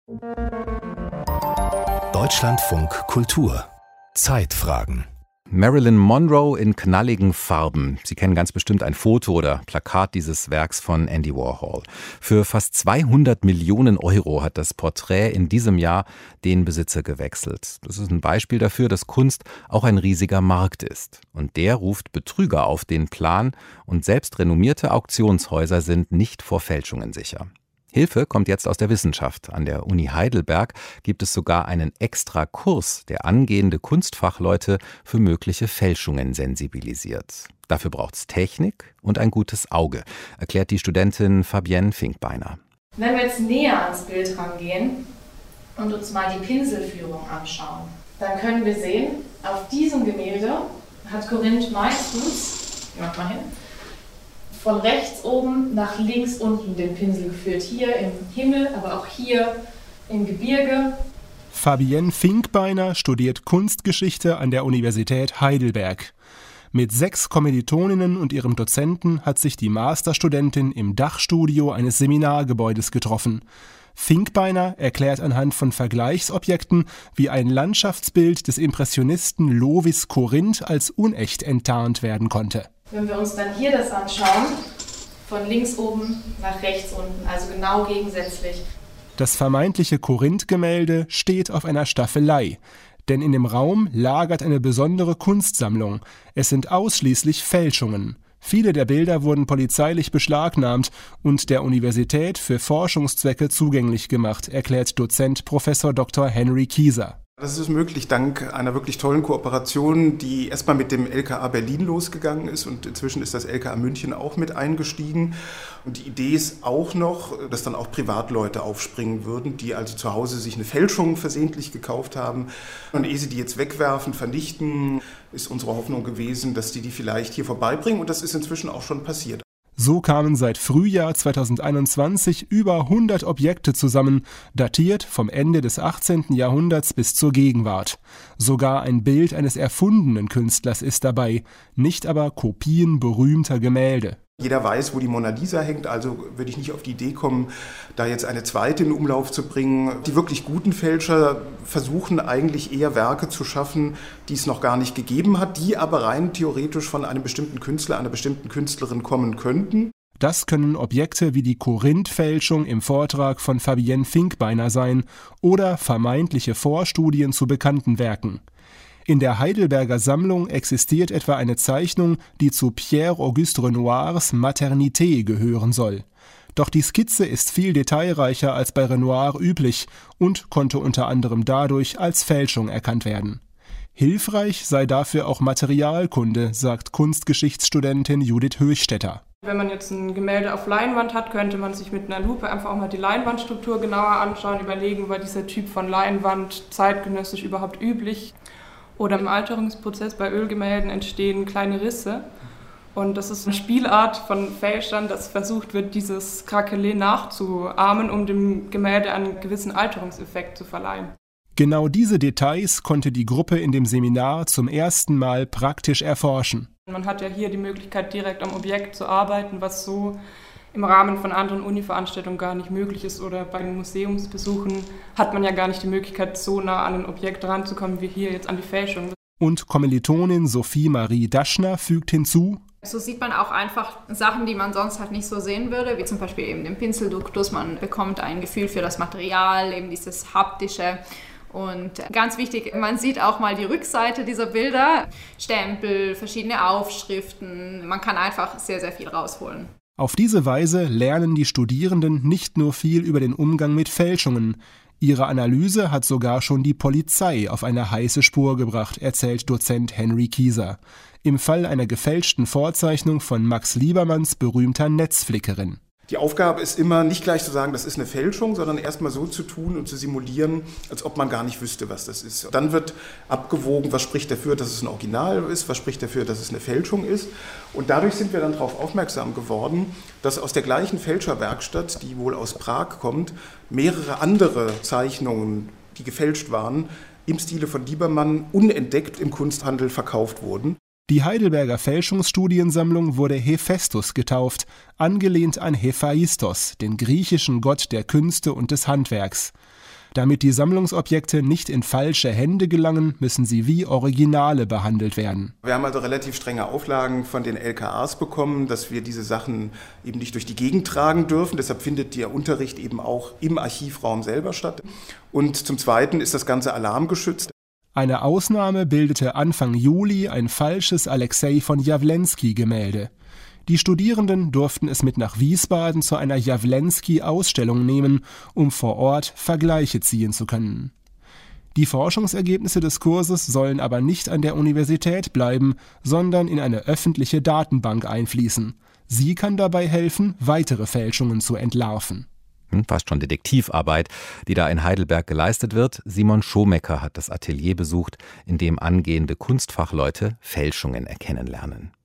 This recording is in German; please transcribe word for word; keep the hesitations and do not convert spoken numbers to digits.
Deutschlandfunk Kultur. Zeitfragen. Marilyn Monroe in knalligen Farben. Sie kennen ganz bestimmt ein Foto oder Plakat dieses Werks von Andy Warhol. Für fast zweihundert Millionen Euro hat das Porträt in diesem Jahr den Besitzer gewechselt. Das ist ein Beispiel dafür, dass Kunst auch ein riesiger Markt ist. Und der ruft Betrüger auf den Plan und selbst renommierte Auktionshäuser sind nicht vor Fälschungen sicher. Hilfe kommt jetzt aus der Wissenschaft. An der Uni Heidelberg gibt es sogar einen extra Kurs, der angehende Kunstfachleute für mögliche Fälschungen sensibilisiert. Dafür braucht es Technik und ein gutes Auge, erklärt die Studentin Fabienne Finkbeiner. Wenn wir jetzt näher ans Bild rangehen und uns mal die Pinselführung anschauen, dann können wir sehen, auf diesem Gemälde hat Corinth meistens, mach mal hin, von rechts oben nach links unten den Pinsel geführt. Hier im Himmel, aber auch hier im Gebirge. Fabienne Finkbeiner studiert Kunstgeschichte an der Universität Heidelberg. Mit sechs Kommilitoninnen und ihrem Dozenten hat sich die Masterstudentin im Dachstudio eines Seminargebäudes getroffen. Finkbeiner erklärt anhand von Vergleichsobjekten, wie ein Landschaftsbild des Impressionisten Lovis Corinth als unecht enttarnt werden konnte. Wenn wir uns dann hier das anschauen, von links oben nach rechts unten, also genau gegensätzlich. Das vermeintliche Corinth-Gemälde steht auf einer Staffelei, denn in dem Raum lagert eine besondere Kunstsammlung. Es sind ausschließlich Fälschungen. Viele der Bilder wurden polizeilich beschlagnahmt und der Universität für Forschungszwecke zugänglich gemacht, erklärt Dozent Professor Doktor Henry Kieser. Das ist möglich dank einer wirklich tollen Kooperation, die erstmal mit dem L K A Berlin losgegangen ist und inzwischen ist das L K A München auch mit eingestiegen. Und die Idee ist auch noch, dass dann auch Privatleute aufspringen würden, die also zu Hause sich eine Fälschung versehentlich gekauft haben. Und ehe sie die jetzt wegwerfen, vernichten, ist unsere Hoffnung gewesen, dass die die vielleicht hier vorbeibringen und das ist inzwischen auch schon passiert. So kamen seit Frühjahr zweitausendeinundzwanzig über hundert Objekte zusammen, datiert vom Ende des achtzehnten Jahrhunderts bis zur Gegenwart. Sogar ein Bild eines erfundenen Künstlers ist dabei, nicht aber Kopien berühmter Gemälde. Jeder weiß, wo die Mona Lisa hängt, also würde ich nicht auf die Idee kommen, da jetzt eine zweite in Umlauf zu bringen. Die wirklich guten Fälscher versuchen eigentlich eher Werke zu schaffen, die es noch gar nicht gegeben hat, die aber rein theoretisch von einem bestimmten Künstler, einer bestimmten Künstlerin kommen könnten. Das können Objekte wie die Corinth-Fälschung im Vortrag von Fabienne Finkbeiner sein oder vermeintliche Vorstudien zu bekannten Werken. In der Heidelberger Sammlung existiert etwa eine Zeichnung, die zu Pierre-Auguste Renoirs Maternité gehören soll. Doch die Skizze ist viel detailreicher als bei Renoir üblich und konnte unter anderem dadurch als Fälschung erkannt werden. Hilfreich sei dafür auch Materialkunde, sagt Kunstgeschichtsstudentin Judith Höchstädter. Wenn man jetzt ein Gemälde auf Leinwand hat, könnte man sich mit einer Lupe einfach auch mal die Leinwandstruktur genauer anschauen, überlegen, war dieser Typ von Leinwand zeitgenössisch überhaupt üblich. Oder im Alterungsprozess bei Ölgemälden entstehen kleine Risse. Und das ist eine Spielart von Fälschern, dass versucht wird, dieses Krakelé nachzuahmen, um dem Gemälde einen gewissen Alterungseffekt zu verleihen. Genau diese Details konnte die Gruppe in dem Seminar zum ersten Mal praktisch erforschen. Man hat ja hier die Möglichkeit, direkt am Objekt zu arbeiten, was so im Rahmen von anderen Uni-Veranstaltungen gar nicht möglich ist. Oder bei den Museumsbesuchen hat man ja gar nicht die Möglichkeit, so nah an ein Objekt ranzukommen wie hier jetzt an die Fälschung. Und Kommilitonin Sophie Marie Daschner fügt hinzu: So sieht man auch einfach Sachen, die man sonst halt nicht so sehen würde, wie zum Beispiel eben den Pinselduktus. Man bekommt ein Gefühl für das Material, eben dieses haptische. Und ganz wichtig, man sieht auch mal die Rückseite dieser Bilder, Stempel, verschiedene Aufschriften. Man kann einfach sehr, sehr viel rausholen. Auf diese Weise lernen die Studierenden nicht nur viel über den Umgang mit Fälschungen. Ihre Analyse hat sogar schon die Polizei auf eine heiße Spur gebracht, erzählt Dozent Henry Kieser. Im Fall einer gefälschten Vorzeichnung von Max Liebermanns berühmter Netzflickerin. Die Aufgabe ist immer, nicht gleich zu sagen, das ist eine Fälschung, sondern erstmal so zu tun und zu simulieren, als ob man gar nicht wüsste, was das ist. Dann wird abgewogen, was spricht dafür, dass es ein Original ist, was spricht dafür, dass es eine Fälschung ist. Und dadurch sind wir dann darauf aufmerksam geworden, dass aus der gleichen Fälscherwerkstatt, die wohl aus Prag kommt, mehrere andere Zeichnungen, die gefälscht waren, im Stile von Liebermann unentdeckt im Kunsthandel verkauft wurden. Die Heidelberger Fälschungsstudiensammlung wurde Hephaistos getauft, angelehnt an Hephaistos, den griechischen Gott der Künste und des Handwerks. Damit die Sammlungsobjekte nicht in falsche Hände gelangen, müssen sie wie Originale behandelt werden. Wir haben also relativ strenge Auflagen von den L K As bekommen, dass wir diese Sachen eben nicht durch die Gegend tragen dürfen. Deshalb findet der Unterricht eben auch im Archivraum selber statt. Und zum Zweiten ist das Ganze alarmgeschützt. Eine Ausnahme bildete Anfang Juli ein falsches Alexei von Jawlensky-Gemälde. Die Studierenden durften es mit nach Wiesbaden zu einer Jawlensky-Ausstellung nehmen, um vor Ort Vergleiche ziehen zu können. Die Forschungsergebnisse des Kurses sollen aber nicht an der Universität bleiben, sondern in eine öffentliche Datenbank einfließen. Sie kann dabei helfen, weitere Fälschungen zu entlarven. Fast schon Detektivarbeit, die da in Heidelberg geleistet wird. Simon Schomecker hat das Atelier besucht, in dem angehende Kunstfachleute Fälschungen erkennen lernen.